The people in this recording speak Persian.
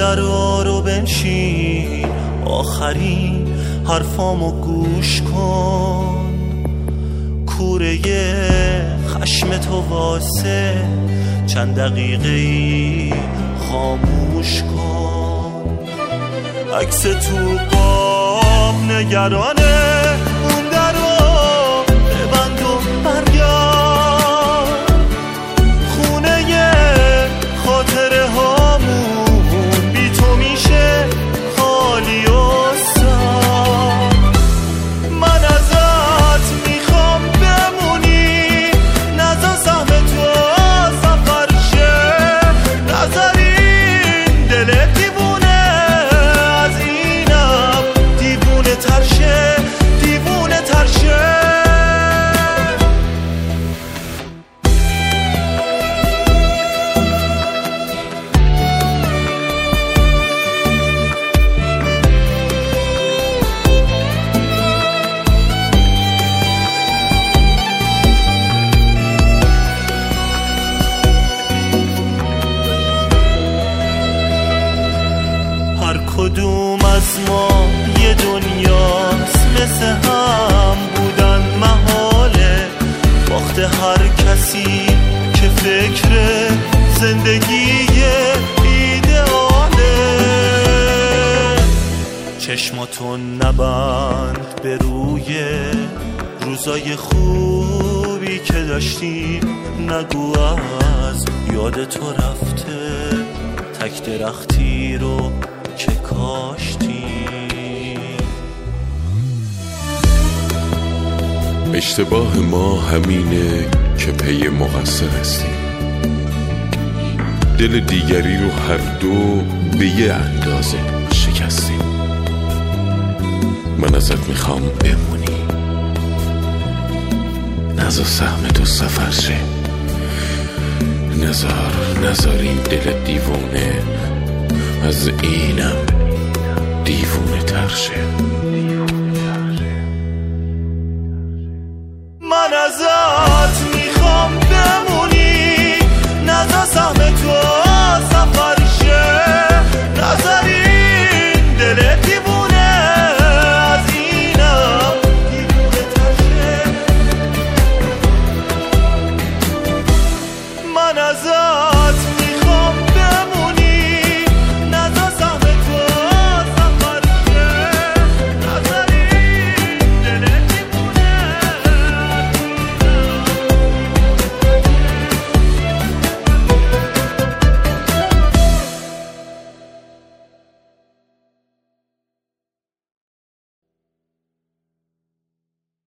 درا رو بنشین، آخرین حرفامو گوش کن. کوره خشم تو واسه چند دقیقه‌ای خاموش کن. عکس تو قاب نگرانه، اون درو ببند و برگرد. خونه خاطره هامون بی تو میشه خالی و سر. من ازت میخوام بمونی، نذار سهم تو سفر شه. نذارین دل دیوونه از اینم دیوونه تر شه، دیوونه تر شه. هر کدوم از ما یه دنیاست، مثل هم بودن محاله. باخت هر کسی که فکر زندگی ایدئاله. چشماتو نبند به روی روزای خوبی که داشتیم، نگو از یاد تو رفته تک درختی رو که کاشتی. اشتباه ما همینه که پی مقصر هستیم. دل دیگری رو هر دو به یه اندازه شکستیم. من ازت میخوام بمونی، نذار سهم تو سفر شه. نذار این دل دیوونه از اینم دیوونه تر شه.